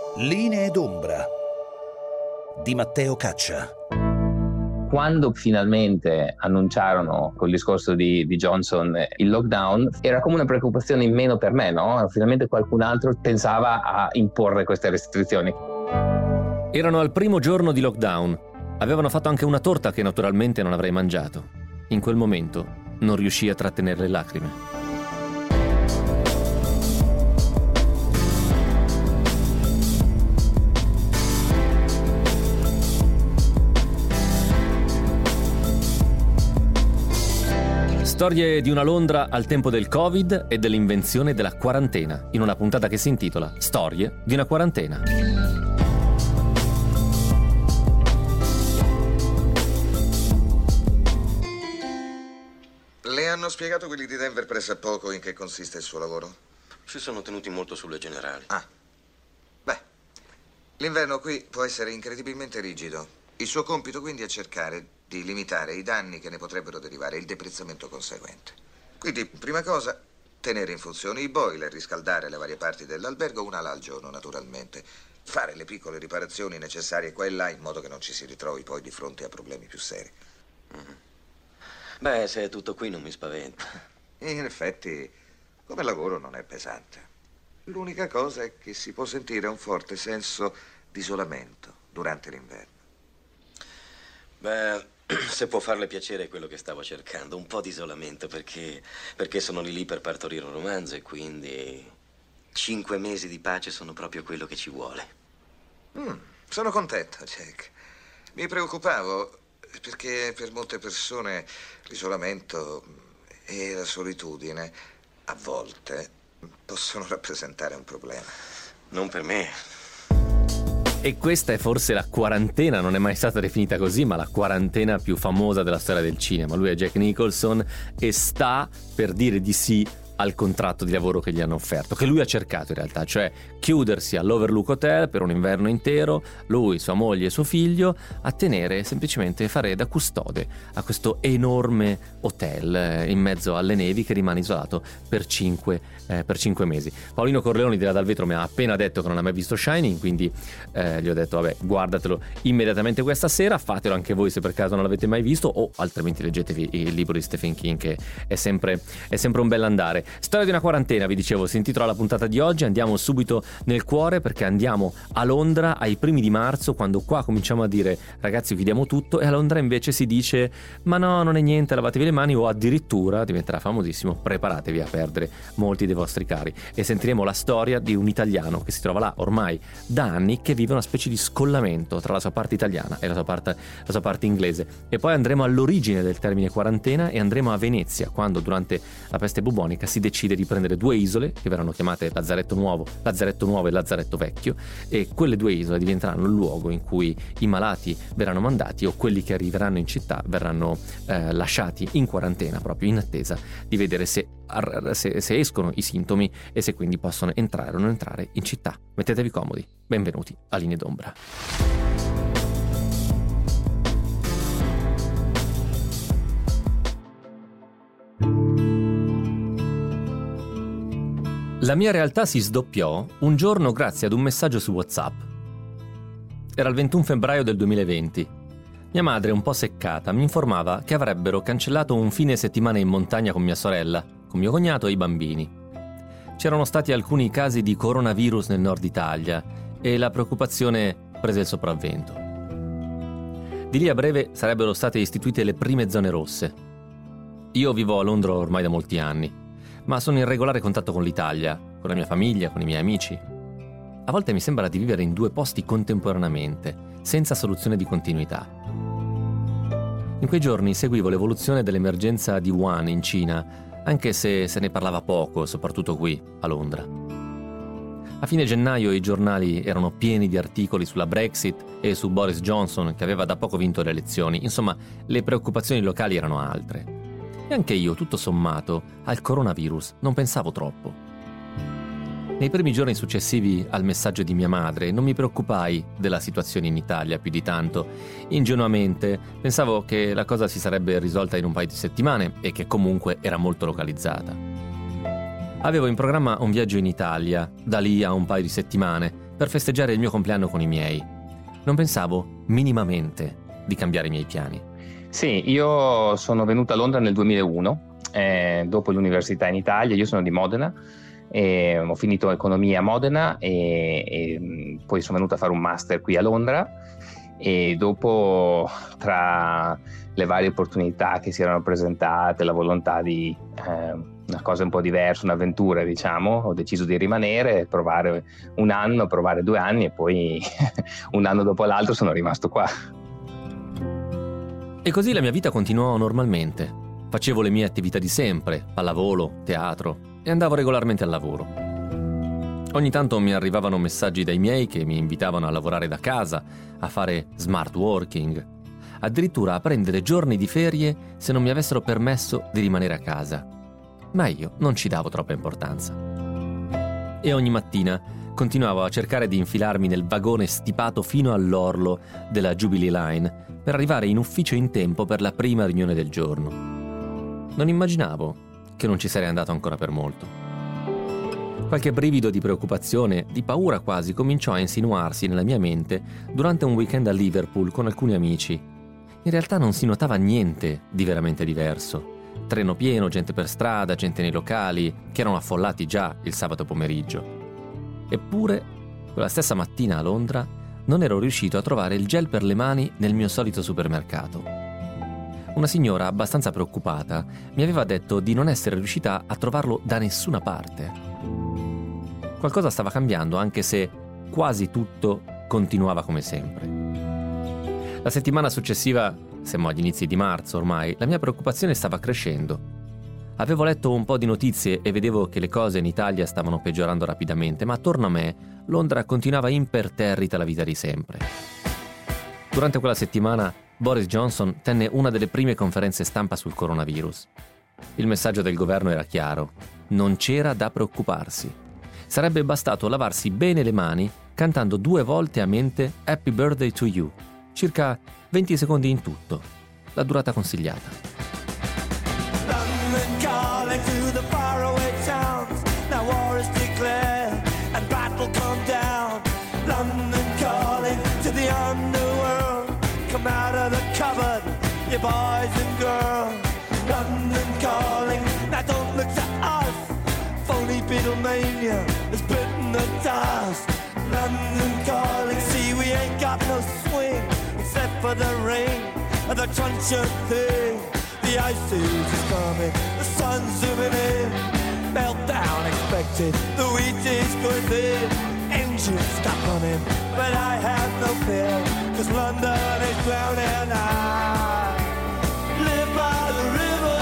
Linee d'ombra di Matteo Caccia. Quando finalmente annunciarono col discorso di Johnson il lockdown, era come una preoccupazione in meno per me, no? Finalmente qualcun altro pensava a imporre queste restrizioni. Erano al primo giorno di lockdown. Avevano fatto anche una torta che naturalmente non avrei mangiato. In quel momento non riuscii a trattenere le lacrime. Storie di una Londra al tempo del Covid e dell'invenzione della quarantena, in una puntata che si intitola Storie di una quarantena. Le hanno spiegato quelli di Denver pressappoco in che consiste il suo lavoro? Si sono tenuti molto sulle generali. Beh, l'inverno qui può essere incredibilmente rigido. Il suo compito quindi è cercare di limitare i danni che ne potrebbero derivare e il deprezzamento conseguente. Quindi, prima cosa, tenere in funzione i boiler, riscaldare le varie parti dell'albergo una ala al giorno, naturalmente. Fare le piccole riparazioni necessarie qua e là in modo che non ci si ritrovi poi di fronte a problemi più seri. Beh, se è tutto qui non mi spaventa. In effetti, come lavoro non è pesante. L'unica cosa è che si può sentire un forte senso di isolamento durante l'inverno. Beh, se può farle piacere è quello che stavo cercando, un po' di isolamento, perché sono lì per partorire un romanzo e quindi 5 mesi di pace sono proprio quello che ci vuole. Sono contento, Jack. Mi preoccupavo perché per molte persone l'isolamento e la solitudine a volte possono rappresentare un problema. Non per me. E questa è forse la quarantena, non è mai stata definita così, ma la quarantena più famosa della storia del cinema. Lui è Jack Nicholson e sta per dire di sì al contratto di lavoro che gli hanno offerto, che lui ha cercato in realtà, cioè chiudersi all'Overlook Hotel per un inverno intero, lui, sua moglie e suo figlio, a tenere semplicemente fare da custode a questo enorme hotel in mezzo alle nevi che rimane isolato per 5 mesi. Paolino Corleoni di là dal vetro mi ha appena detto che non ha mai visto Shining, quindi gli ho detto vabbè, guardatelo immediatamente questa sera, fatelo anche voi se per caso non l'avete mai visto, o altrimenti leggetevi il libro di Stephen King, che è sempre un bel andare. Storia di una quarantena, vi dicevo, si intitola la puntata di oggi. Andiamo subito nel cuore perché andiamo a Londra ai primi di marzo, quando qua cominciamo a dire ragazzi chiudiamo tutto, e a Londra invece si dice ma no, non è niente, lavatevi le mani, o addirittura diventerà famosissimo, preparatevi a perdere molti dei vostri cari. E sentiremo la storia di un italiano che si trova là ormai da anni, che vive una specie di scollamento tra la sua parte italiana e la sua parte inglese. E poi andremo all'origine del termine quarantena e andremo a Venezia, quando durante la peste bubonica si decide di prendere 2 isole che verranno chiamate Lazzaretto Nuovo e Lazzaretto Vecchio, e quelle 2 isole diventeranno il luogo in cui i malati verranno mandati, o quelli che arriveranno in città verranno lasciati in quarantena proprio in attesa di vedere se escono i sintomi e se quindi possono entrare o non entrare in città. Mettetevi comodi, benvenuti a Linee d'ombra. La mia realtà si sdoppiò un giorno grazie ad un messaggio su WhatsApp. Era il 21 febbraio del 2020. Mia madre, un po' seccata, mi informava che avrebbero cancellato un fine settimana in montagna con mia sorella, con mio cognato e i bambini. C'erano stati alcuni casi di coronavirus nel nord Italia e la preoccupazione prese il sopravvento. Di lì a breve sarebbero state istituite le prime zone rosse. Io vivo a Londra ormai da molti anni, ma sono in regolare contatto con l'Italia, con la mia famiglia, con i miei amici. A volte mi sembra di vivere in 2 posti contemporaneamente, senza soluzione di continuità. In quei giorni seguivo l'evoluzione dell'emergenza di Wuhan in Cina, anche se se ne parlava poco, soprattutto qui, a Londra. A fine gennaio i giornali erano pieni di articoli sulla Brexit e su Boris Johnson, che aveva da poco vinto le elezioni. Insomma, le preoccupazioni locali erano altre. E anche io, tutto sommato, al coronavirus non pensavo troppo. Nei primi giorni successivi al messaggio di mia madre non mi preoccupai della situazione in Italia più di tanto. Ingenuamente pensavo che la cosa si sarebbe risolta in un paio di settimane e che comunque era molto localizzata. Avevo in programma un viaggio in Italia, da lì a un paio di settimane, per festeggiare il mio compleanno con i miei. Non pensavo minimamente di cambiare i miei piani. Sì, io sono venuto a Londra nel 2001, dopo l'università in Italia. Io sono di Modena, ho finito economia a Modena e poi sono venuto a fare un master qui a Londra, e dopo, tra le varie opportunità che si erano presentate, la volontà di una cosa un po' diversa, un'avventura diciamo, ho deciso di rimanere, provare un anno, provare 2 anni e poi un anno dopo l'altro sono rimasto qua. E così la mia vita continuò normalmente. Facevo le mie attività di sempre, pallavolo, teatro, e andavo regolarmente al lavoro. Ogni tanto mi arrivavano messaggi dai miei che mi invitavano a lavorare da casa, a fare smart working, addirittura a prendere giorni di ferie se non mi avessero permesso di rimanere a casa. Ma io non ci davo troppa importanza. E ogni mattina continuavo a cercare di infilarmi nel vagone stipato fino all'orlo della Jubilee Line per arrivare in ufficio in tempo per la prima riunione del giorno. Non immaginavo che non ci sarei andato ancora per molto. Qualche brivido di preoccupazione, di paura quasi, cominciò a insinuarsi nella mia mente durante un weekend a Liverpool con alcuni amici. In realtà non si notava niente di veramente diverso. Treno pieno, gente per strada, gente nei locali, che erano affollati già il sabato pomeriggio. Eppure, quella stessa mattina a Londra, non ero riuscito a trovare il gel per le mani nel mio solito supermercato. Una signora abbastanza preoccupata mi aveva detto di non essere riuscita a trovarlo da nessuna parte. Qualcosa stava cambiando, anche se quasi tutto continuava come sempre. La settimana successiva, siamo agli inizi di marzo ormai, la mia preoccupazione stava crescendo. Avevo letto un po' di notizie e vedevo che le cose in Italia stavano peggiorando rapidamente, ma attorno a me Londra continuava imperterrita la vita di sempre. Durante quella settimana Boris Johnson tenne una delle prime conferenze stampa sul coronavirus. Il messaggio del governo era chiaro: non c'era da preoccuparsi. Sarebbe bastato lavarsi bene le mani cantando 2 volte a mente Happy Birthday to You, circa 20 secondi in tutto, la durata consigliata. London calling to the faraway towns. Now war is declared and battle come down. London calling to the underworld. Come out of the cupboard, you boys and girls. London calling, now don't look to us. Phony Beatlemania has bitten the dust. London calling, see we ain't got no swing except for the rain and the truncheon thing. The ice age is coming, the sun's zooming in. Meltdown expected, the wheat is going thin. Engines stop running, but I have no fear, cause London is drowning. I live by the river,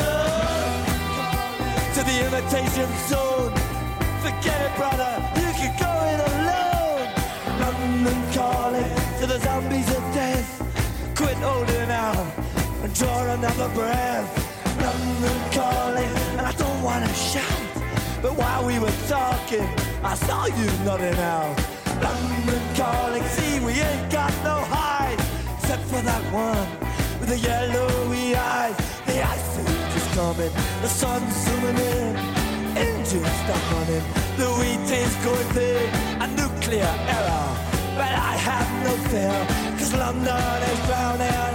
to the imitation zone. Forget it, brother, you can go it alone. London calling to the zombies of death. Quit holding out and draw another breath. London calling, and I don't wanna shout, but while we were talking, I saw you nodding out. London calling, see we ain't got no hide, except for that one with the yellowy eyes. The ice age is coming, the sun's zooming in. Engines stop running, the wheat is going thin. A nuclear error, but I have no fear, cause London is drowning.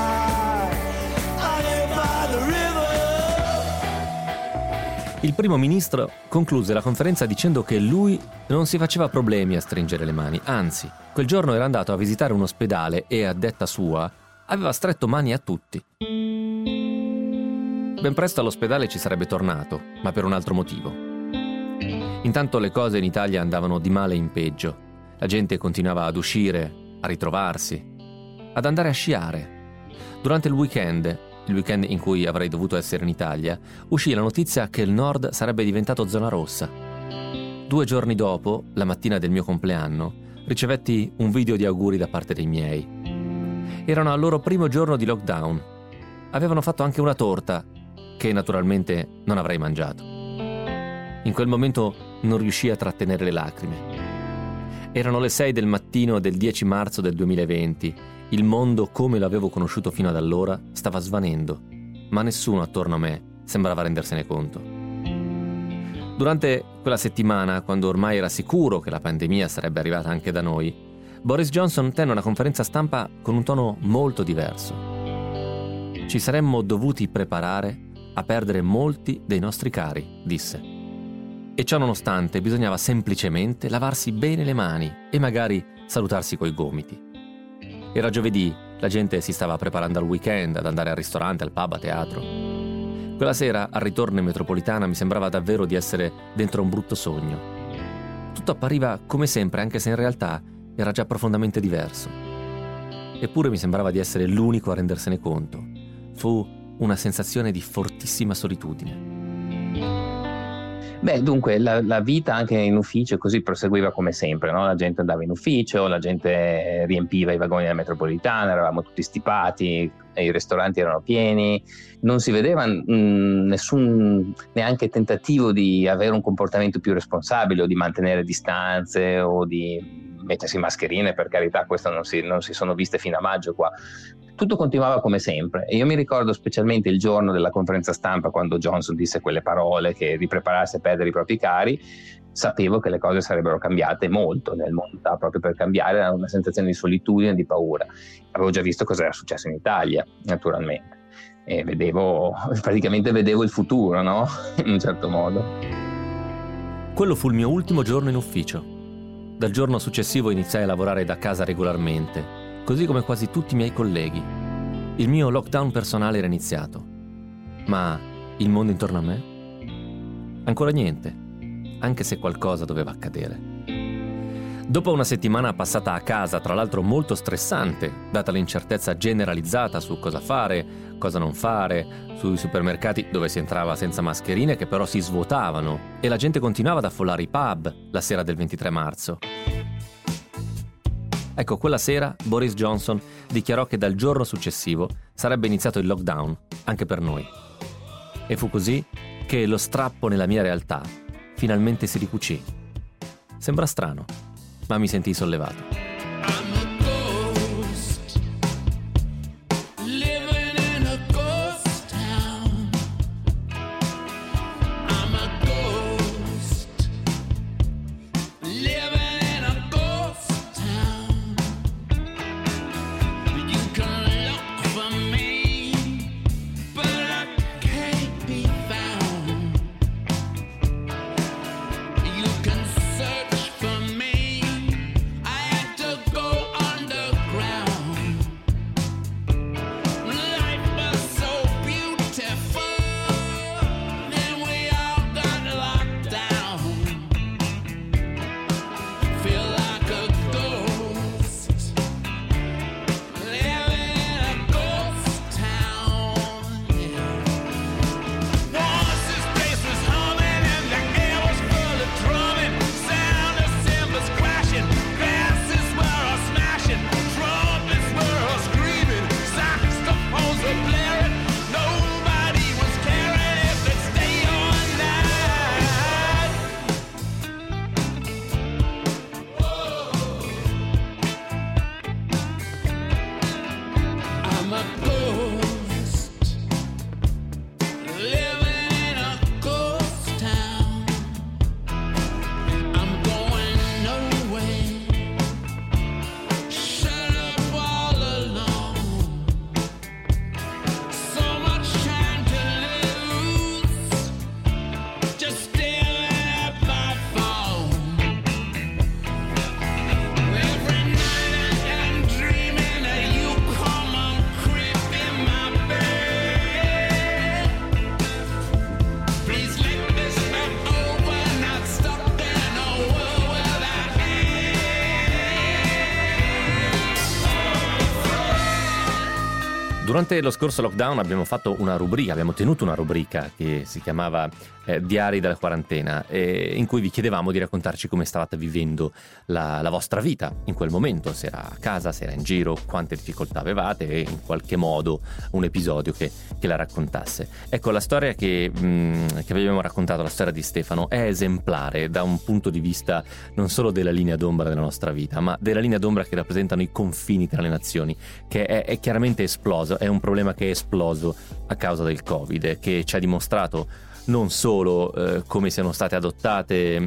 I live by the river. Il primo ministro concluse la conferenza dicendo che lui non si faceva problemi a stringere le mani, anzi, quel giorno era andato a visitare un ospedale e, a detta sua, aveva stretto mani a tutti. Ben presto all'ospedale ci sarebbe tornato, ma per un altro motivo. Intanto le cose in Italia andavano di male in peggio. La gente continuava ad uscire, a ritrovarsi, ad andare a sciare. Durante il weekend in cui avrei dovuto essere in Italia, uscì la notizia che il nord sarebbe diventato zona rossa. 2 giorni dopo, la mattina del mio compleanno, ricevetti un video di auguri da parte dei miei. Erano al loro primo giorno di lockdown. Avevano fatto anche una torta, che naturalmente non avrei mangiato. In quel momento non riuscii a trattenere le lacrime. Erano le 6 del mattino del 10 marzo del 2020. Il mondo, come lo avevo conosciuto fino ad allora, stava svanendo, ma nessuno attorno a me sembrava rendersene conto. Durante quella settimana, quando ormai era sicuro che la pandemia sarebbe arrivata anche da noi, Boris Johnson tenne una conferenza stampa con un tono molto diverso. Ci saremmo dovuti preparare a perdere molti dei nostri cari, disse. E ciò nonostante bisognava semplicemente lavarsi bene le mani e magari salutarsi coi gomiti. Era giovedì, la gente si stava preparando al weekend, ad andare al ristorante, al pub, a teatro. Quella sera, al ritorno in metropolitana, mi sembrava davvero di essere dentro un brutto sogno. Tutto appariva come sempre, anche se in realtà era già profondamente diverso. Eppure mi sembrava di essere l'unico a rendersene conto. Fu una sensazione di fortissima solitudine. Beh, dunque, la vita anche in ufficio così proseguiva come sempre, no? La gente andava in ufficio, la gente riempiva i vagoni della metropolitana, eravamo tutti stipati, i ristoranti erano pieni, non si vedeva nessun neanche tentativo di avere un comportamento più responsabile o di mantenere distanze o di mettersi mascherine, per carità, questo non si sono viste fino a maggio qua. Tutto continuava come sempre e io mi ricordo specialmente il giorno della conferenza stampa quando Johnson disse quelle parole che di prepararsi a perdere i propri cari. Sapevo che le cose sarebbero cambiate molto nel mondo, proprio per cambiare, era una sensazione di solitudine, di paura. Avevo già visto cosa era successo in Italia, naturalmente, e praticamente vedevo il futuro, no? In un certo modo. Quello fu il mio ultimo giorno in ufficio. Dal giorno successivo iniziai a lavorare da casa regolarmente, così come quasi tutti i miei colleghi. Il mio lockdown personale era iniziato. Ma il mondo intorno a me? Ancora niente, anche se qualcosa doveva accadere. Dopo una settimana passata a casa, tra l'altro molto stressante, data l'incertezza generalizzata su cosa fare, cosa non fare, sui supermercati dove si entrava senza mascherine che però si svuotavano e la gente continuava ad affollare i pub la sera del 23 marzo. Ecco, quella sera Boris Johnson dichiarò che dal giorno successivo sarebbe iniziato il lockdown, anche per noi. E fu così che lo strappo nella mia realtà finalmente si ricucì. Sembra strano, ma mi sentii sollevato. Durante lo scorso lockdown abbiamo tenuto una rubrica che si chiamava Diari della quarantena, in cui vi chiedevamo di raccontarci come stavate vivendo la vostra vita in quel momento, se era a casa, se era in giro, quante difficoltà avevate e in qualche modo un episodio che la raccontasse. Ecco, la storia che vi abbiamo raccontato, la storia di Stefano, è esemplare da un punto di vista non solo della linea d'ombra della nostra vita, ma della linea d'ombra che rappresentano i confini tra le nazioni, che è chiaramente esploso, è un problema che è esploso a causa del Covid, che ci ha dimostrato non solo come siano state adottate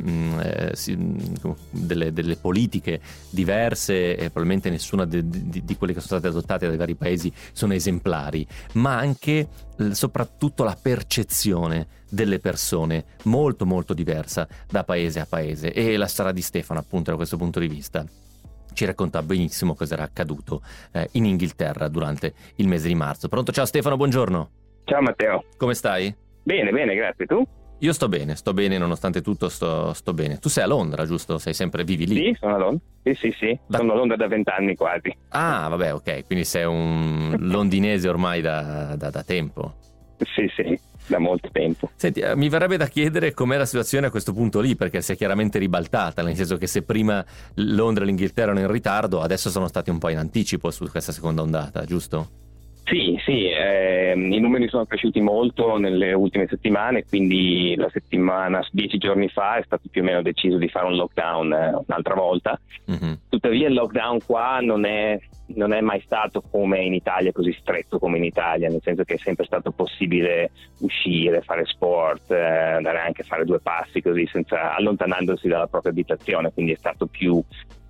delle politiche diverse, e probabilmente nessuna di quelle che sono state adottate dai vari paesi sono esemplari, ma anche soprattutto la percezione delle persone molto molto diversa da paese a paese, e la storia di Stefano appunto da questo punto di vista ci racconta benissimo cosa era accaduto in Inghilterra durante il mese di marzo. Pronto? Ciao Stefano, buongiorno. Ciao Matteo. Come stai? Bene, grazie. Tu? Io sto bene, nonostante tutto sto bene. Tu sei a Londra, giusto? Vivi lì? Sì, sono a Londra. Sì. Sono a Londra da 20 anni quasi. Ah, vabbè, ok, quindi sei un londinese ormai da tempo. Sì, da molto tempo. Senti, mi verrebbe da chiedere com'è la situazione a questo punto lì, perché si è chiaramente ribaltata, nel senso che se prima Londra e l'Inghilterra erano in ritardo, adesso sono stati un po' in anticipo su questa seconda ondata, giusto? Sì, i numeri sono cresciuti molto nelle ultime settimane, quindi 10 giorni fa è stato più o meno deciso di fare un lockdown un'altra volta. Mm-hmm. Tuttavia il lockdown qua non è mai stato come in Italia, così stretto come in Italia, nel senso che è sempre stato possibile uscire, fare sport, andare anche a fare 2 passi così senza allontanandosi dalla propria abitazione, quindi è stato più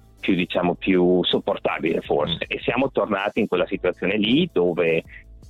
sopportabile forse. E siamo tornati in quella situazione lì dove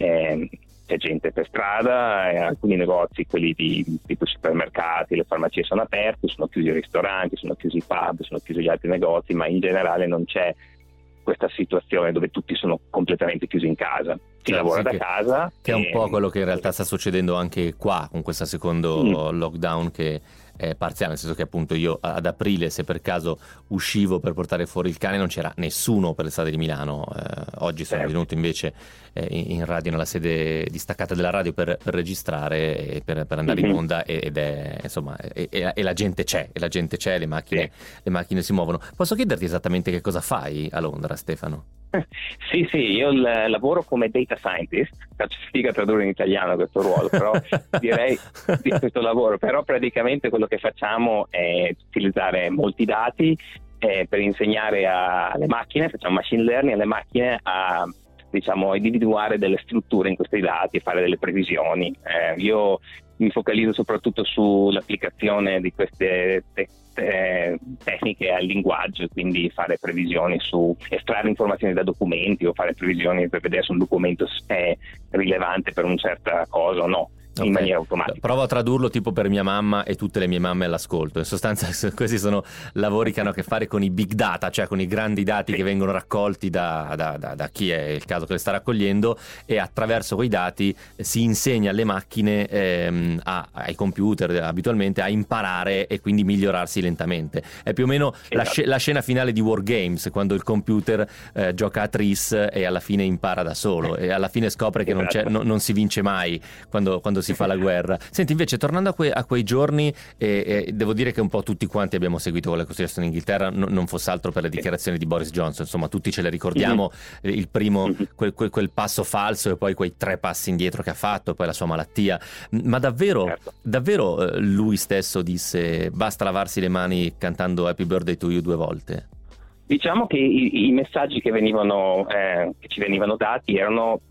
c'è gente per strada, alcuni negozi, quelli tipo supermercati, le farmacie sono aperte, sono chiusi i ristoranti, sono chiusi i pub, sono chiusi gli altri negozi, ma in generale non c'è questa situazione dove tutti sono completamente chiusi in casa. Si lavora da casa. Che è un po' quello che in realtà sta succedendo anche qua con questo secondo lockdown, che è parziale, nel senso che appunto io ad aprile, se per caso uscivo per portare fuori il cane, non c'era nessuno per le strade di Milano. Oggi sono venuto invece in radio, nella sede distaccata della radio per registrare e per andare in onda, ed è insomma e la gente c'è, le macchine si muovono. Posso chiederti esattamente che cosa fai a Londra, Stefano? Sì, io lavoro come data scientist, faccio fatica a tradurre in italiano questo ruolo, però direi di questo lavoro, però praticamente quello che facciamo è utilizzare molti dati per insegnare alle macchine, facciamo machine learning alle macchine a individuare delle strutture in questi dati e fare delle previsioni. Io mi focalizzo soprattutto sull'applicazione di queste tecniche al linguaggio, quindi fare previsioni su estrarre informazioni da documenti o fare previsioni per vedere se un documento è rilevante per una certa cosa o no. In maniera automatica. Provo a tradurlo tipo per mia mamma e tutte le mie mamme all'ascolto. In sostanza questi sono lavori che hanno a che fare con i big data, cioè con i grandi dati che vengono raccolti da chi è il caso che le sta raccogliendo, e attraverso quei dati si insegna alle macchine, ai computer abitualmente, a imparare e quindi migliorarsi lentamente. È più o meno la scena finale di War Games, quando il computer gioca a tris e alla fine impara da solo, e alla fine scopre che non si vince mai quando si fa la guerra. Senti, invece, tornando a quei giorni, devo dire che un po' tutti quanti abbiamo seguito quella che è successo in Inghilterra, non fosse altro per le dichiarazioni di Boris Johnson, insomma tutti ce le ricordiamo, il primo, quel passo falso e poi quei 3 passi indietro che ha fatto, poi la sua malattia, ma davvero lui stesso disse basta lavarsi le mani cantando Happy Birthday to You 2 volte? Diciamo che i messaggi che ci venivano dati erano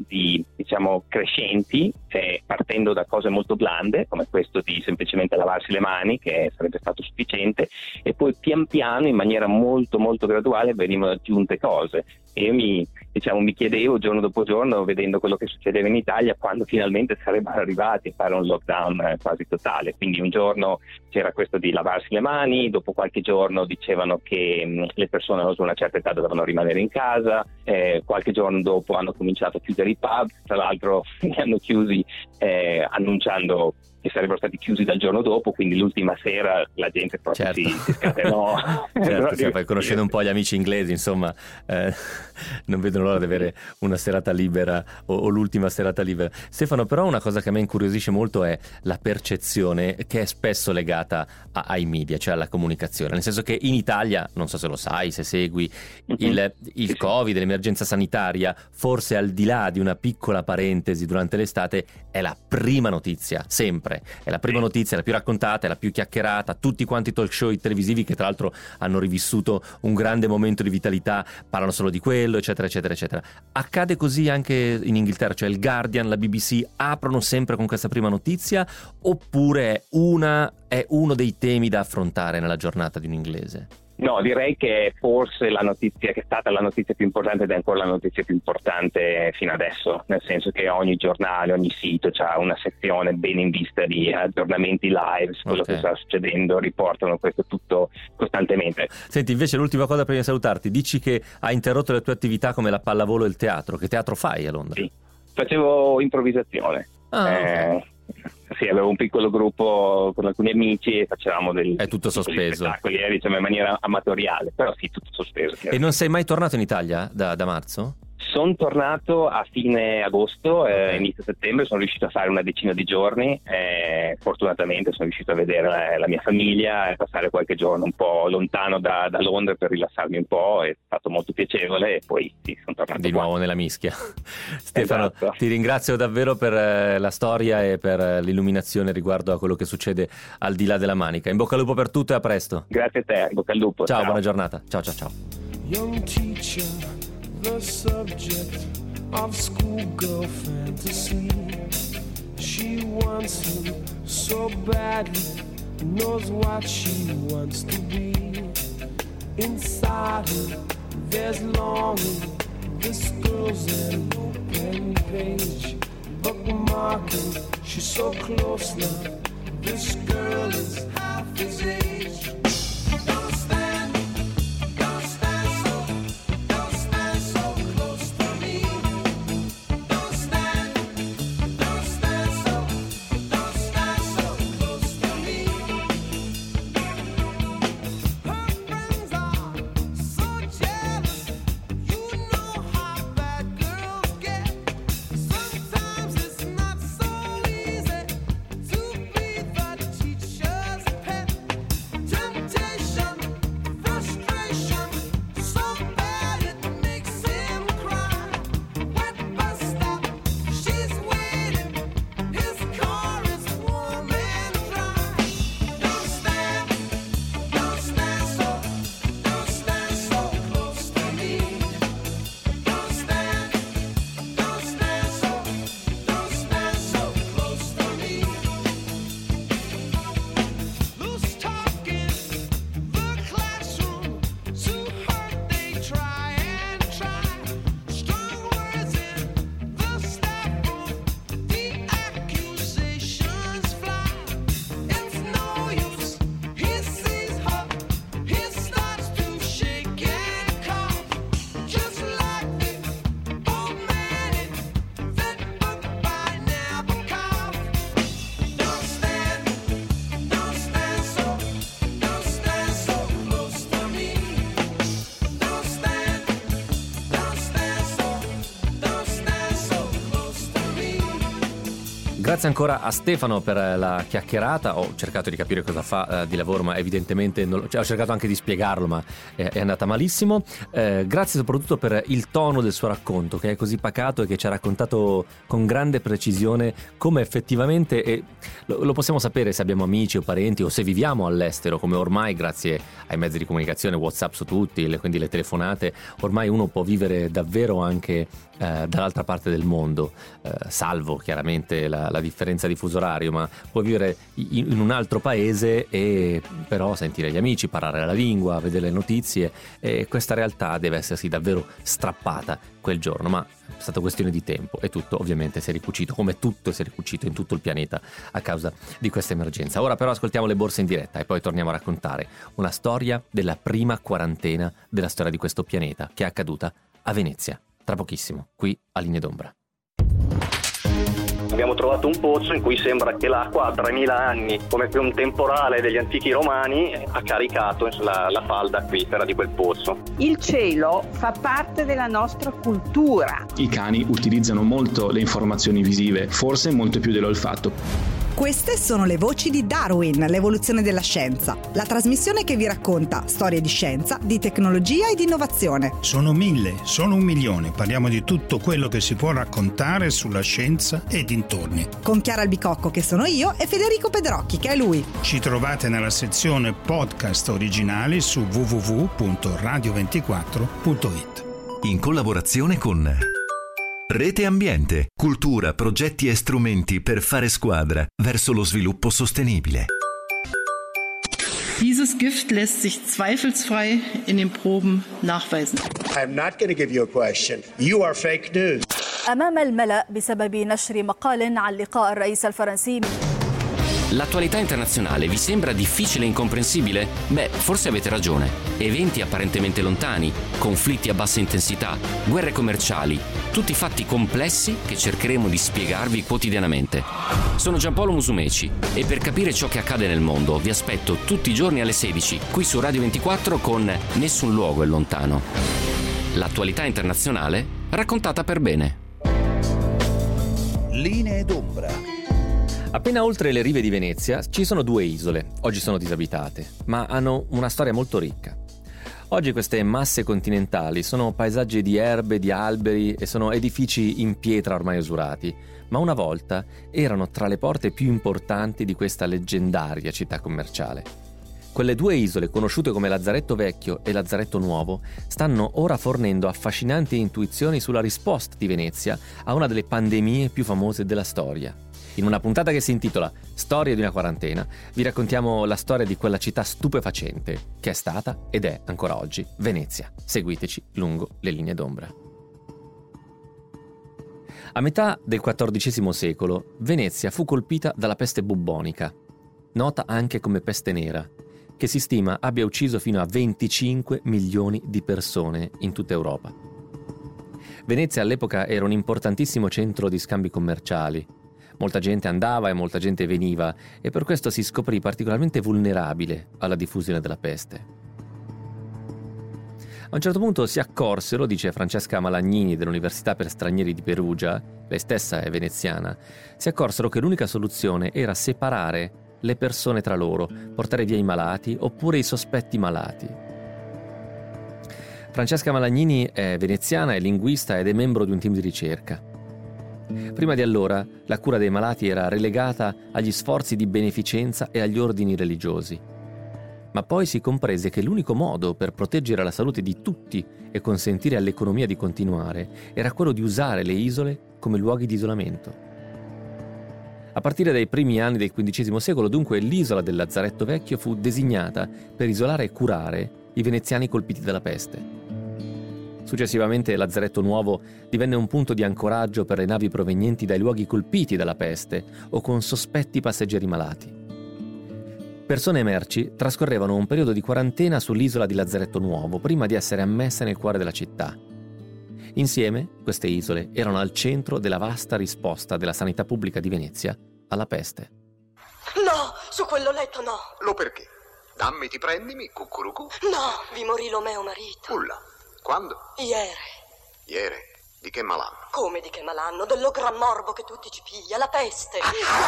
crescenti, partendo da cose molto blande, come questo di semplicemente lavarsi le mani, che sarebbe stato sufficiente, e poi pian piano, in maniera molto molto graduale, venivano aggiunte cose. E io mi chiedevo giorno dopo giorno, vedendo quello che succedeva in Italia, quando finalmente sarebbero arrivati a fare un lockdown quasi totale. Quindi un giorno c'era questo di lavarsi le mani, dopo qualche giorno dicevano che le persone su una certa età dovevano rimanere in casa, qualche giorno dopo hanno cominciato a chiudere i pub, tra l'altro li hanno chiusi annunciando che sarebbero stati chiusi dal giorno dopo, quindi l'ultima sera la gente proprio si scatenò. Certo, conoscendo un po' gli amici inglesi, insomma, non vedono l'ora di avere una serata libera o l'ultima serata libera. Stefano, però una cosa che a me incuriosisce molto è la percezione che è spesso legata ai media, cioè alla comunicazione, nel senso che in Italia, non so se lo sai, se segui il Covid, l'emergenza sanitaria, forse al di là di una piccola parentesi durante l'estate, è la prima notizia, sempre. sempre. È la prima notizia, è la più raccontata, è la più chiacchierata. Tutti quanti i talk show televisivi, che tra l'altro hanno rivissuto un grande momento di vitalità, parlano solo di quello, eccetera eccetera eccetera. Accade così anche in Inghilterra, cioè il Guardian, la BBC aprono sempre con questa prima notizia, oppure è uno dei temi da affrontare nella giornata di un inglese? No, direi che forse la notizia che è stata la notizia più importante ed è ancora la notizia più importante fino adesso, nel senso che ogni giornale, ogni sito ha una sezione ben in vista di aggiornamenti live, quello che sta succedendo, riportano questo tutto costantemente. Senti, invece l'ultima cosa prima di salutarti, dici che hai interrotto le tue attività come la pallavolo e il teatro. Che teatro fai a Londra? Sì, facevo improvvisazione. Sì, avevo un piccolo gruppo con alcuni amici e facevamo È tutto sospeso. Spettacoli, diciamo in maniera amatoriale, però sì, tutto sospeso. E non sei mai tornato in Italia da marzo? Sono tornato a fine agosto, inizio settembre, sono riuscito a fare una decina di giorni, fortunatamente sono riuscito a vedere la mia famiglia e passare qualche giorno un po' lontano da Londra per rilassarmi un po', è stato molto piacevole e poi sì, sono tornato di nuovo nella mischia. Stefano, esatto. Ti ringrazio davvero per la storia e per l'illuminazione riguardo a quello che succede al di là della Manica. In bocca al lupo per tutto e a presto. Grazie a te, in bocca al lupo. Ciao. Buona giornata. Ciao. Young teacher, the subject of schoolgirl fantasy. She wants him so badly, knows what she wants to be. Inside her, there's longing. This girl's an open page, bookmarking. She's so close now. This girl is half his age. Grazie ancora a Stefano per la chiacchierata. Ho cercato di capire cosa fa di lavoro, ma evidentemente ho cercato anche di spiegarlo, ma è andata malissimo. Grazie soprattutto per il tono del suo racconto, che è così pacato e che ci ha raccontato con grande precisione come effettivamente, e lo possiamo sapere se abbiamo amici o parenti o se viviamo all'estero, come ormai grazie ai mezzi di comunicazione, WhatsApp su tutti, quindi le telefonate, ormai uno può vivere davvero anche dall'altra parte del mondo, salvo chiaramente la differenza di fuso orario, ma puoi vivere in un altro paese e però sentire gli amici, parlare la lingua, vedere le notizie, e questa realtà deve essersi davvero strappata quel giorno, ma è stata questione di tempo e tutto ovviamente si è ricucito, come tutto si è ricucito in tutto il pianeta a causa di questa emergenza. Ora però ascoltiamo le borse in diretta e poi torniamo a raccontare una storia della prima quarantena della storia di questo pianeta, che è accaduta a Venezia. Tra pochissimo, qui a Linee d'Ombra. Abbiamo trovato un pozzo in cui sembra che l'acqua ha 3000 anni, come che un temporale degli antichi romani ha caricato la falda acquifera di quel pozzo. Il cielo fa parte della nostra cultura. I cani utilizzano molto le informazioni visive, forse molto più dell'olfatto. Queste sono le voci di Darwin, l'evoluzione della scienza, la trasmissione che vi racconta storie di scienza, di tecnologia e di innovazione. Sono 1000, sono 1 milione, parliamo di tutto quello che si può raccontare sulla scienza e dintorni. Con Chiara Albicocco, che sono io, e Federico Pedrocchi, che è lui. Ci trovate nella sezione podcast originali su www.radio24.it. In collaborazione con Rete Ambiente, cultura, progetti e strumenti per fare squadra verso lo sviluppo sostenibile. Dieses Gift lässt sich zweifelsfrei in den Proben nachweisen. I'm not going to give you a question. You are fake news. أمام الملأ بسبب نشر مقال عن لقاء الرئيس الفرنسي. L'attualità internazionale vi sembra difficile e incomprensibile? Beh, forse avete ragione. Eventi apparentemente lontani, conflitti a bassa intensità, guerre commerciali, tutti fatti complessi che cercheremo di spiegarvi quotidianamente. Sono Giampaolo Musumeci e per capire ciò che accade nel mondo vi aspetto tutti i giorni alle 16 qui su Radio 24 con Nessun luogo è lontano. L'attualità internazionale raccontata per bene. Linee d'ombra. Appena oltre le rive di Venezia ci sono 2 isole, oggi sono disabitate, ma hanno una storia molto ricca. Oggi queste masse continentali sono paesaggi di erbe, di alberi e sono edifici in pietra ormai usurati, ma una volta erano tra le porte più importanti di questa leggendaria città commerciale. Quelle 2 isole, conosciute come Lazzaretto Vecchio e Lazzaretto Nuovo, stanno ora fornendo affascinanti intuizioni sulla risposta di Venezia a una delle pandemie più famose della storia. In una puntata che si intitola Storia di una quarantena, vi raccontiamo la storia di quella città stupefacente che è stata ed è ancora oggi Venezia. Seguiteci lungo le linee d'ombra. A metà del XIV secolo, Venezia fu colpita dalla peste bubbonica, nota anche come peste nera, che si stima abbia ucciso fino a 25 milioni di persone in tutta Europa. Venezia all'epoca era un importantissimo centro di scambi commerciali. Molta gente andava e molta gente veniva e per questo si scoprì particolarmente vulnerabile alla diffusione della peste. A un certo punto si accorsero, dice Francesca Malagnini dell'Università per Stranieri di Perugia, lei stessa è veneziana, si accorsero che l'unica soluzione era separare le persone tra loro, portare via i malati oppure i sospetti malati. Francesca Malagnini è veneziana, è linguista ed è membro di un team di ricerca. Prima di allora, la cura dei malati era relegata agli sforzi di beneficenza e agli ordini religiosi. Ma poi si comprese che l'unico modo per proteggere la salute di tutti e consentire all'economia di continuare era quello di usare le isole come luoghi di isolamento. A partire dai primi anni del XV secolo, dunque, l'isola del Lazzaretto Vecchio fu designata per isolare e curare i veneziani colpiti dalla peste. Successivamente Lazzaretto Nuovo divenne un punto di ancoraggio per le navi provenienti dai luoghi colpiti dalla peste o con sospetti passeggeri malati. Persone e merci trascorrevano un periodo di quarantena sull'isola di Lazzaretto Nuovo prima di essere ammesse nel cuore della città. Insieme, queste isole erano al centro della vasta risposta della sanità pubblica di Venezia alla peste. No, su quello letto no. Lo perché? Dammi, ti prendimi, cucurucu. No, vi morì lo mio marito. Ulla. Quando? Ieri. Ieri? Di che malanno? Come di che malanno? Dello gran morbo che tutti ci piglia, la peste.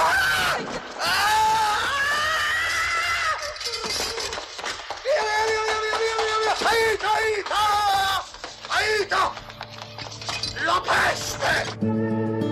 Aiuto! La peste!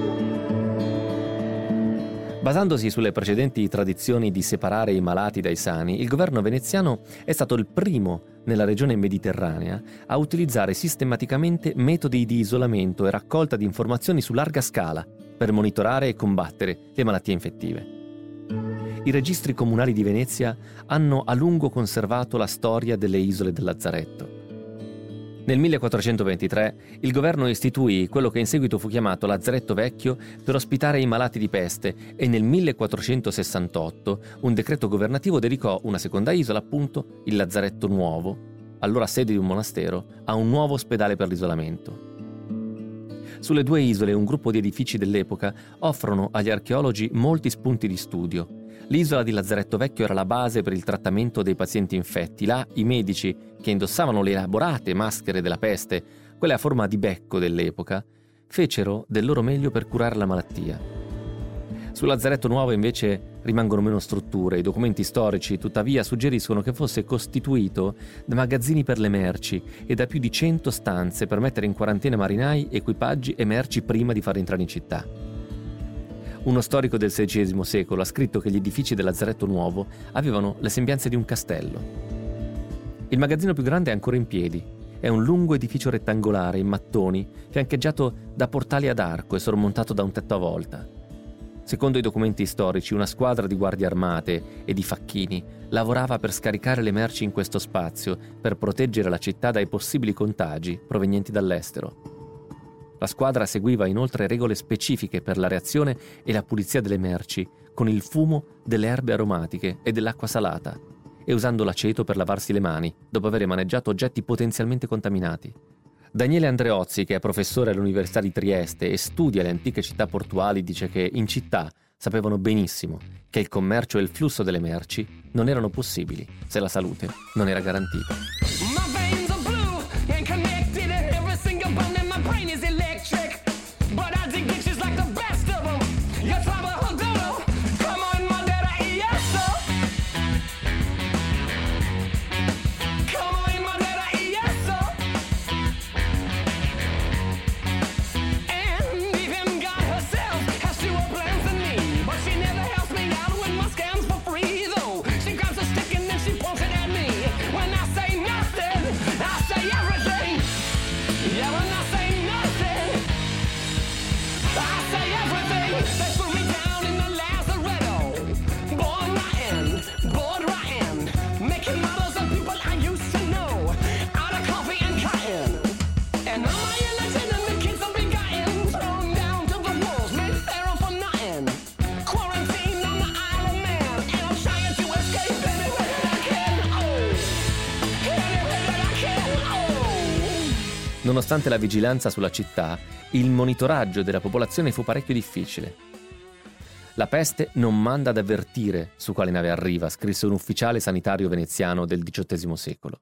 Basandosi sulle precedenti tradizioni di separare i malati dai sani, il governo veneziano è stato il primo nella regione mediterranea a utilizzare sistematicamente metodi di isolamento e raccolta di informazioni su larga scala per monitorare e combattere le malattie infettive. I registri comunali di Venezia hanno a lungo conservato la storia delle isole del Lazzaretto. Nel 1423 il governo istituì quello che in seguito fu chiamato Lazzaretto Vecchio per ospitare i malati di peste e nel 1468 un decreto governativo dedicò una seconda isola, appunto il Lazzaretto Nuovo, allora sede di un monastero, a un nuovo ospedale per l'isolamento. Sulle 2 isole un gruppo di edifici dell'epoca offrono agli archeologi molti spunti di studio. L'isola di Lazzaretto Vecchio era la base per il trattamento dei pazienti infetti. Là i medici, che indossavano le elaborate maschere della peste, quelle a forma di becco dell'epoca, fecero del loro meglio per curare la malattia. Sul Lazzaretto Nuovo invece rimangono meno strutture. I documenti storici tuttavia suggeriscono che fosse costituito da magazzini per le merci e da più di 100 stanze per mettere in quarantena marinai, equipaggi e merci prima di farli entrare in città. Uno storico del XVI secolo ha scritto che gli edifici del Lazzaretto Nuovo avevano le sembianze di un castello. Il magazzino più grande è ancora in piedi. È un lungo edificio rettangolare in mattoni, fiancheggiato da portali ad arco e sormontato da un tetto a volta. Secondo i documenti storici, una squadra di guardie armate e di facchini lavorava per scaricare le merci in questo spazio per proteggere la città dai possibili contagi provenienti dall'estero. La squadra seguiva inoltre regole specifiche per la reazione e la pulizia delle merci, con il fumo delle erbe aromatiche e dell'acqua salata, e usando l'aceto per lavarsi le mani, dopo aver maneggiato oggetti potenzialmente contaminati. Daniele Andreozzi, che è professore all'Università di Trieste e studia le antiche città portuali, dice che in città sapevano benissimo che il commercio e il flusso delle merci non erano possibili se la salute non era garantita. Nonostante la vigilanza sulla città, il monitoraggio della popolazione fu parecchio difficile. La peste non manda ad avvertire su quale nave arriva, scrisse un ufficiale sanitario veneziano del XVIII secolo.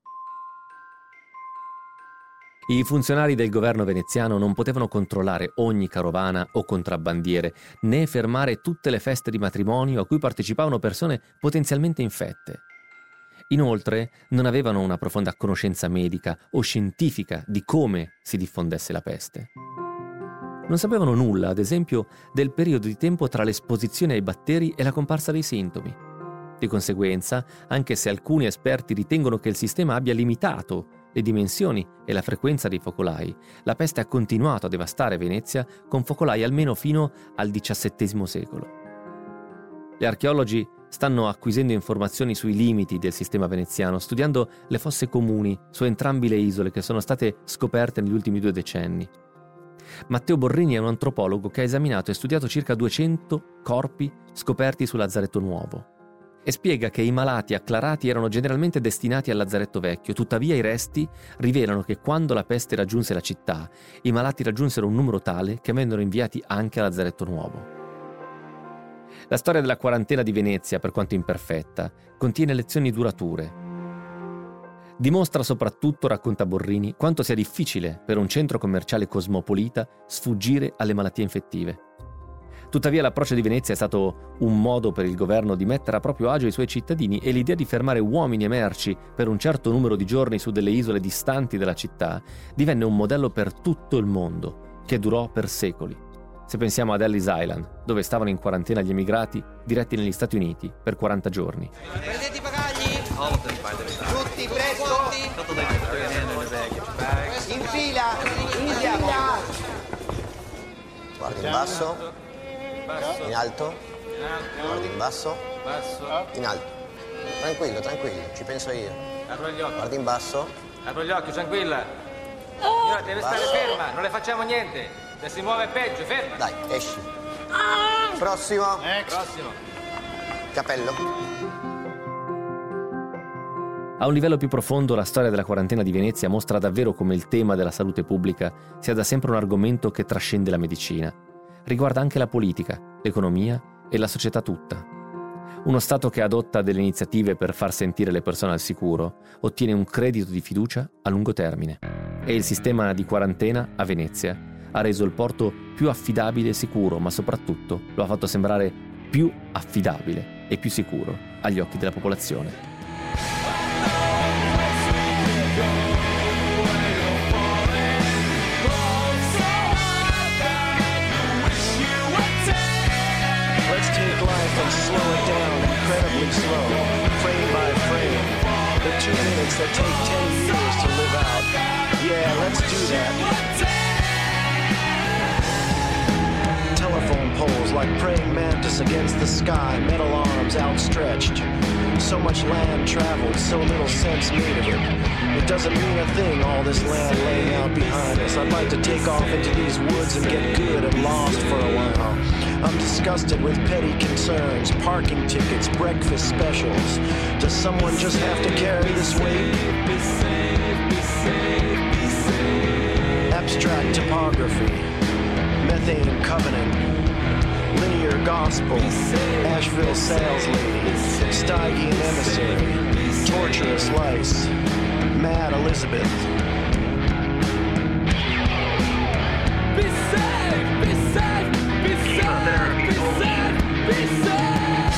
I funzionari del governo veneziano non potevano controllare ogni carovana o contrabbandiere, né fermare tutte le feste di matrimonio a cui partecipavano persone potenzialmente infette. Inoltre, non avevano una profonda conoscenza medica o scientifica di come si diffondesse la peste. Non sapevano nulla, ad esempio, del periodo di tempo tra l'esposizione ai batteri e la comparsa dei sintomi. Di conseguenza, anche se alcuni esperti ritengono che il sistema abbia limitato le dimensioni e la frequenza dei focolai, la peste ha continuato a devastare Venezia con focolai almeno fino al XVII secolo. Gli archeologi stanno acquisendo informazioni sui limiti del sistema veneziano, studiando le fosse comuni su entrambe le isole che sono state scoperte negli ultimi 2 decenni. Matteo Borrini è un antropologo che ha esaminato e studiato circa 200 corpi scoperti sul Lazzaretto Nuovo e spiega che i malati acclarati erano generalmente destinati al Lazzaretto Vecchio. Tuttavia i resti rivelano che quando la peste raggiunse la città, i malati raggiunsero un numero tale che vennero inviati anche al Lazzaretto Nuovo. La storia della quarantena di Venezia, per quanto imperfetta, contiene lezioni durature. Dimostra soprattutto, racconta Borrini, quanto sia difficile per un centro commerciale cosmopolita sfuggire alle malattie infettive. Tuttavia l'approccio di Venezia è stato un modo per il governo di mettere a proprio agio i suoi cittadini e l'idea di fermare uomini e merci per un certo numero di giorni su delle isole distanti dalla città divenne un modello per tutto il mondo, che durò per secoli. Se pensiamo ad Ellis Island, dove stavano in quarantena gli emigrati diretti negli Stati Uniti per 40 giorni. Prendete i bagagli? Tutti presto! In fila! Iniziamo! Guardi in basso, in alto, guardi in basso, in alto. Tranquillo, tranquillo, ci penso io. Apro gli occhi. Guardi in basso. Apro gli occhi, tranquilla. Deve stare ferma, non le facciamo niente. Se si muove peggio, ferma. Dai, esci. Prossimo. Prossimo. Cappello. A un livello più profondo, la storia della quarantena di Venezia mostra davvero come il tema della salute pubblica sia da sempre un argomento che trascende la medicina. Riguarda anche la politica, l'economia e la società tutta. Uno Stato che adotta delle iniziative per far sentire le persone al sicuro ottiene un credito di fiducia a lungo termine. E il sistema di quarantena a Venezia ha reso il porto più affidabile e sicuro, ma soprattutto lo ha fatto sembrare più affidabile e più sicuro agli occhi della popolazione. Let's take life and slow it down incredibly slow, frame by frame. The 2 minutes that take 10 years to live out. Yeah, let's do that. Telephone poles like praying mantis against the sky, metal arms outstretched. So much land traveled, so little sense made of it. It doesn't mean a thing, all this land laying out behind us. I'd like to take off into these woods and get good and lost for a while. I'm disgusted with petty concerns, parking tickets, breakfast specials. Does someone just have to carry this weight? Be safe, be safe, be safe. Abstract topography, methane covenant, linear gospel, Asheville sales lady, Stygian emissary, torturous lice, mad Elizabeth. Be safe, be safe, be safe, be safe, be safe.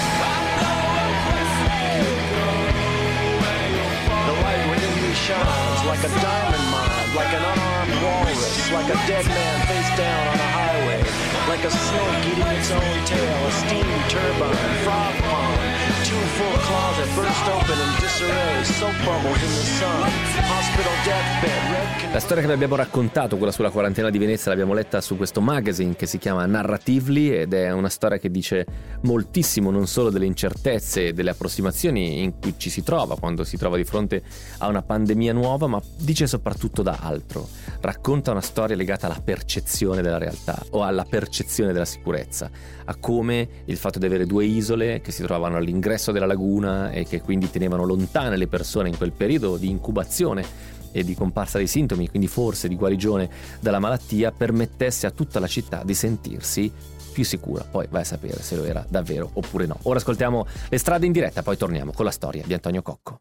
The light within me shines like a diamond mine, like an unarmed walrus, like a dead man face down on a highway, like a snake eating its own tail, a steam turbine, frog pond, 2 full closet burst open in disarray, soap bubbles in the sun, hospital deathbed, red. La storia che vi abbiamo raccontato, quella sulla quarantena di Venezia, l'abbiamo letta su questo magazine che si chiama Narratively, ed è una storia che dice moltissimo non solo delle incertezze e delle approssimazioni in cui ci si trova quando si trova di fronte a una pandemia nuova, ma dice soprattutto da altro. Racconta una storia legata alla percezione della realtà o alla percezione della sicurezza, a come il fatto di avere 2 isole che si trovavano all'ingresso della laguna e che quindi tenevano lontane le persone in quel periodo di incubazione e di comparsa dei sintomi, quindi forse di guarigione dalla malattia, permettesse a tutta la città di sentirsi più sicura. Poi vai a sapere se lo era davvero oppure no. Ora ascoltiamo Le strade in diretta, poi torniamo con la storia di Antonio Cocco.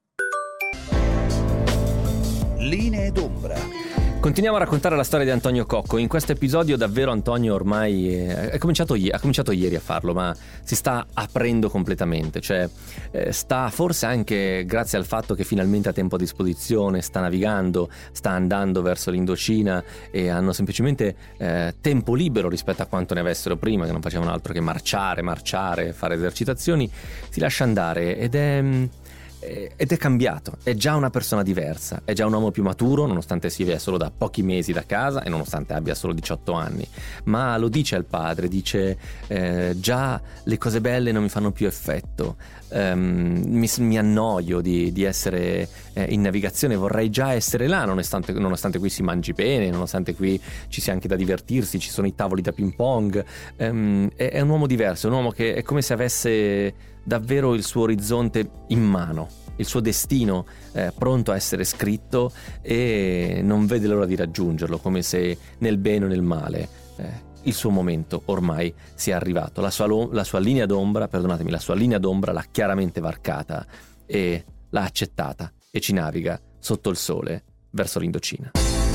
Linee d'ombra. Continuiamo a raccontare la storia di Antonio Cocco. In questo episodio davvero Antonio ormai ha cominciato ieri a farlo, ma si sta aprendo completamente, cioè sta, forse anche grazie al fatto che finalmente ha tempo a disposizione, sta navigando, sta andando verso l'Indocina e hanno semplicemente tempo libero rispetto a quanto ne avessero prima, che non facevano altro che marciare, fare esercitazioni. Si lascia andare ed è cambiato, è già una persona diversa, è già un uomo più maturo, nonostante si veda solo da pochi mesi da casa e nonostante abbia solo 18 anni, ma lo dice al padre, dice già le cose belle non mi fanno più effetto, mi annoio di essere in navigazione, vorrei già essere là, nonostante qui si mangi bene, nonostante qui ci sia anche da divertirsi, ci sono i tavoli da ping pong. È un uomo diverso, un uomo che è come se avesse davvero il suo orizzonte in mano, il suo destino pronto a essere scritto e non vede l'ora di raggiungerlo, come se nel bene o nel male il suo momento ormai sia arrivato. La sua linea d'ombra, perdonatemi, la sua linea d'ombra l'ha chiaramente varcata e l'ha accettata e ci naviga sotto il sole verso l'Indocina.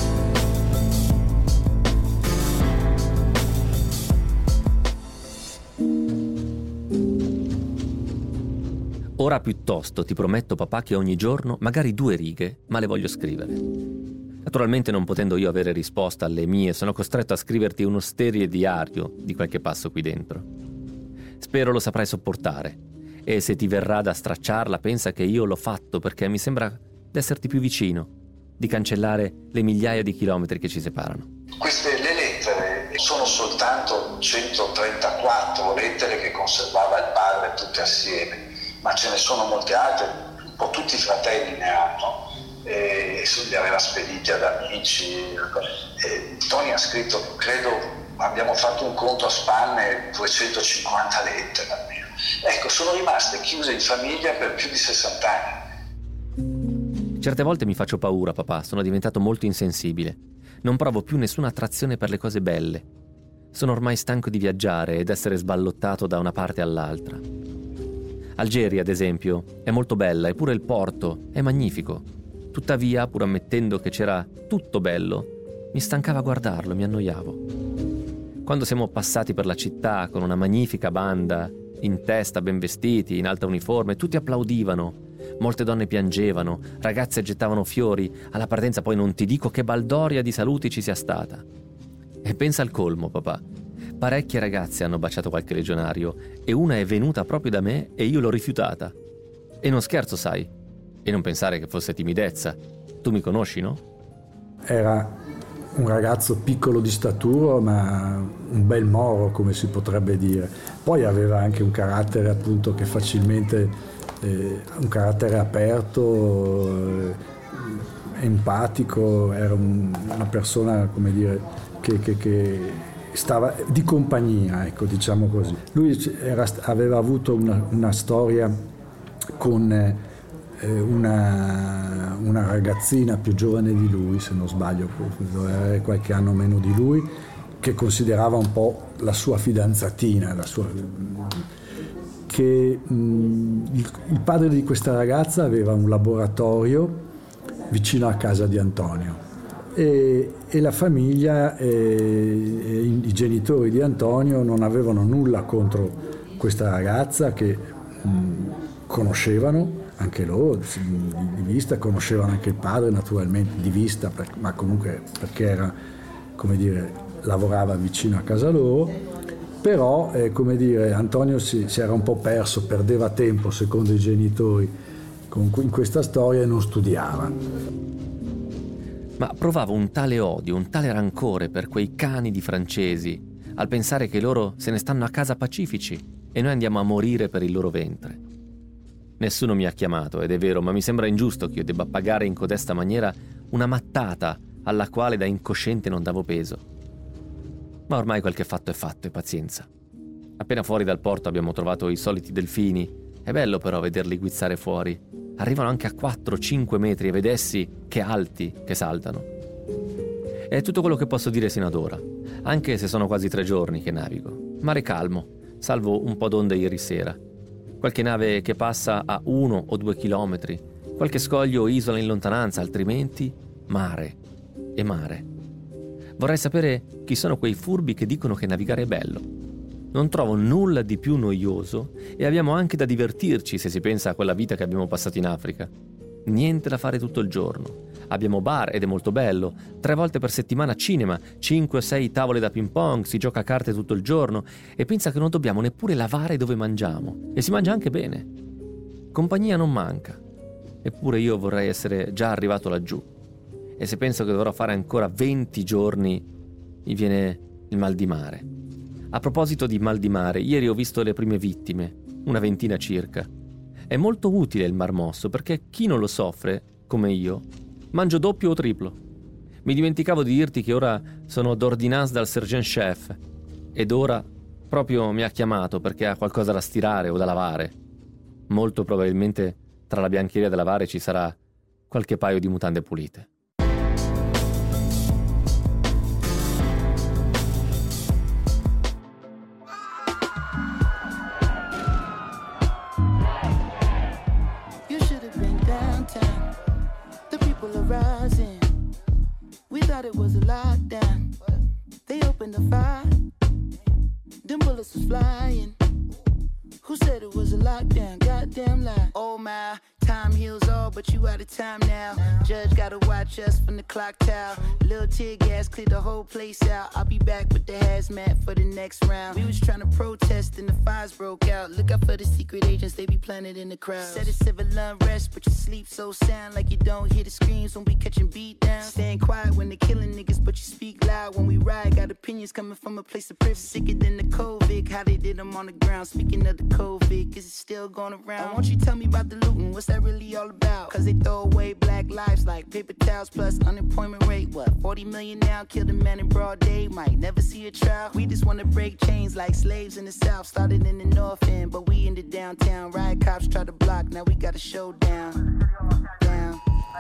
Ora piuttosto ti prometto, papà, che ogni giorno, magari 2 righe, ma le voglio scrivere. Naturalmente, non potendo io avere risposta alle mie, sono costretto a scriverti uno sterile diario di quel che passo qui dentro. Spero lo saprai sopportare, e se ti verrà da stracciarla, pensa che io l'ho fatto perché mi sembra d'esserti più vicino, di cancellare le migliaia di chilometri che ci separano. Le lettere sono soltanto 134 lettere che conservava il padre tutte assieme, ma ce ne sono molte altre, un po' tutti i fratelli ne hanno, e li aveva spediti ad amici. Tony ha scritto, credo, abbiamo fatto un conto a spanne, 250 lettere almeno. Ecco, sono rimaste chiuse in famiglia per più di 60 anni. Certe volte mi faccio paura, papà, sono diventato molto insensibile. Non provo più nessuna attrazione per le cose belle. Sono ormai stanco di viaggiare ed essere sballottato da una parte all'altra. Algeri, ad esempio, è molto bella, eppure il porto è magnifico. Tuttavia, pur ammettendo che c'era tutto bello, mi stancava guardarlo, mi annoiavo. Quando siamo passati per la città con una magnifica banda in testa ben vestiti, in alta uniforme, tutti applaudivano. Molte donne piangevano, ragazze gettavano fiori. Alla partenza poi non ti dico che baldoria di saluti ci sia stata. E pensa al colmo, papà. Parecchie ragazze hanno baciato qualche legionario e una è venuta proprio da me e io l'ho rifiutata. E non scherzo, sai. E non pensare che fosse timidezza. Tu mi conosci, no? Era un ragazzo piccolo di statura, ma un bel moro, come si potrebbe dire. Poi aveva anche un carattere, appunto, che facilmente, un carattere aperto, empatico, era una persona, come dire, che stava di compagnia, ecco, diciamo così. Lui aveva avuto una storia con una ragazzina più giovane di lui, se non sbaglio, doveva qualche anno meno di lui, che considerava un po' la sua fidanzatina, il padre di questa ragazza aveva un laboratorio vicino a casa di Antonio e la famiglia e i genitori di Antonio non avevano nulla contro questa ragazza, che conoscevano anche loro di vista, conoscevano anche il padre naturalmente di vista, ma comunque perché era, come dire, lavorava vicino a casa loro. Però, come dire, Antonio si era un po' perso, perdeva tempo secondo i genitori in questa storia e non studiava. Ma provava un tale odio, un tale rancore per quei cani di francesi, al pensare che loro se ne stanno a casa pacifici e noi andiamo a morire per il loro ventre. Nessuno mi ha chiamato, ed è vero, ma mi sembra ingiusto che io debba pagare in codesta maniera una mattata alla quale da incosciente non davo peso. Ma ormai quel che fatto è fatto, e pazienza. Appena fuori dal porto abbiamo trovato i soliti delfini. È bello però vederli guizzare fuori. Arrivano anche a 4-5 metri e vedessi che alti che saltano. È tutto quello che posso dire sino ad ora, anche se sono quasi 3 giorni che navigo. Mare calmo, salvo un po' d'onde ieri sera. Qualche nave che passa a 1 o 2 chilometri, qualche scoglio o isola in lontananza, altrimenti mare e mare. Vorrei sapere chi sono quei furbi che dicono che navigare è bello. Non trovo nulla di più noioso e abbiamo anche da divertirci se si pensa a quella vita che abbiamo passato in Africa. Niente da fare tutto il giorno. Abbiamo bar ed è molto bello, 3 volte per settimana cinema, 5 o 6 tavole da ping pong, si gioca a carte tutto il giorno e pensa che non dobbiamo neppure lavare dove mangiamo. E si mangia anche bene. Compagnia non manca. Eppure io vorrei essere già arrivato laggiù. E se penso che dovrò fare ancora 20 giorni, mi viene il mal di mare. A proposito di mal di mare, ieri ho visto le prime vittime, una ventina circa. È molto utile il Mar Mosso perché chi non lo soffre, come io, mangio doppio o triplo. Mi dimenticavo di dirti che ora sono d'ordinance dal sergent chef ed ora proprio mi ha chiamato perché ha qualcosa da stirare o da lavare. Molto probabilmente tra la biancheria da lavare ci sarà qualche paio di mutande pulite. It was a lockdown. They opened the fire. Them bullets was flying. Who said it was a lockdown? Goddamn lie. Oh my, time heals all, but you out of time now. Judge gotta watch us from the clock tower. Little tear gas cleared the whole place out. I'll be back with the hazmat for the next round. We was trying to protest and the fires broke out. Look out for the secret agents, they be planted in the crowd. Said it's civil unrest, but you sleep so sound like you don't hear the screams when we catching beat down. Staying quiet when they killing niggas, but you speak loud when we ride. Got opinions coming from a place of privilege. Sicker than the COVID, how they did them on the ground. Speaking of the COVID, is it still going around? Why don't you tell me about the looting? What's that really all about? Cause they throw away black lives like paper towels plus unemployment rate. What, 40 million now? Killed a man in broad day, might never see a trial. We just wanna break chains like slaves in the south. Started in the north end, but we in the downtown. Riot cops try to block, now we got a showdown. Down.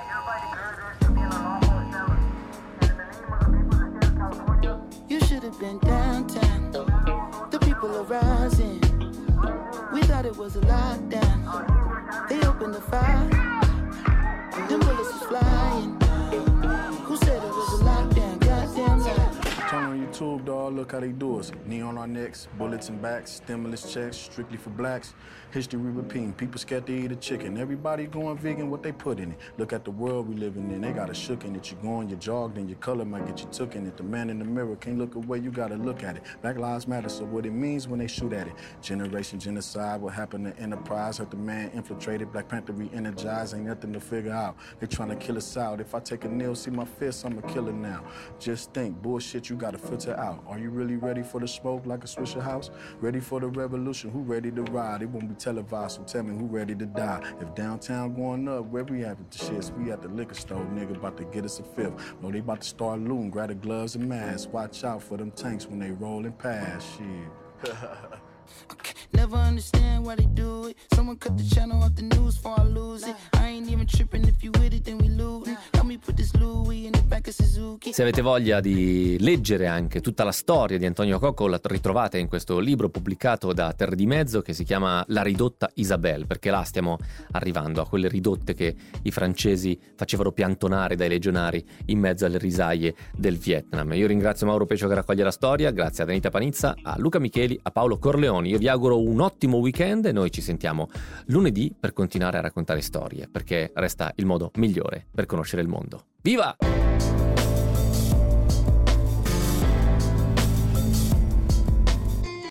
You should have been downtown. The people are rising. We thought it was a lockdown. They opened the fire. Them bullets was flying. Who said it was a lockdown? Goddamn lie. Turn on YouTube, dog. look how they do us. Knee on our necks, bullets in backs, stimulus checks, strictly for blacks. History repeating, people scared to eat a chicken. Everybody going vegan, what they put in it. Look at the world we living in, they got a shook in it. You go on, you jog, then your color might get you took in it. The man in the mirror can't look away, you gotta look at it. Black lives matter, so what it means when they shoot at it. Generation genocide, what happened to Enterprise? Hurt the man infiltrated, Black Panther re-energized, ain't nothing to figure out. They trying to kill us out. If I take a nail, see my fist, I'm a killer now. Just think, bullshit you gotta filter out. Are you really ready for the smoke like a Swisher House? Ready for the revolution, who ready to ride? It won't be televised, so tell me who ready to die. If downtown going up, where we at with the shits? We at the liquor store, nigga, about to get us a fifth. No, they about to start looting, grab the gloves and masks. Watch out for them tanks when they rolling past, shit. Never understand why they do it. Someone cut the channel off the news before I lose it. I ain't even tripping, if you with it then we lootin'. Help me put this Louis in the back of Suzuki. Se avete voglia di leggere anche tutta la storia di Antonio Cocco, la ritrovate in questo libro pubblicato da Terre di Mezzo che si chiama La ridotta Isabelle, perché là stiamo arrivando a quelle ridotte che i francesi facevano piantonare dai legionari in mezzo alle risaie del Vietnam. Io ringrazio Mauro Pecio che raccoglie la storia, grazie a Danita Panizza, a Luca Micheli, a Paolo Corleoni. Io vi auguro un ottimo weekend e noi ci sentiamo lunedì per continuare a raccontare storie, perché resta il modo migliore per conoscere il mondo. Viva!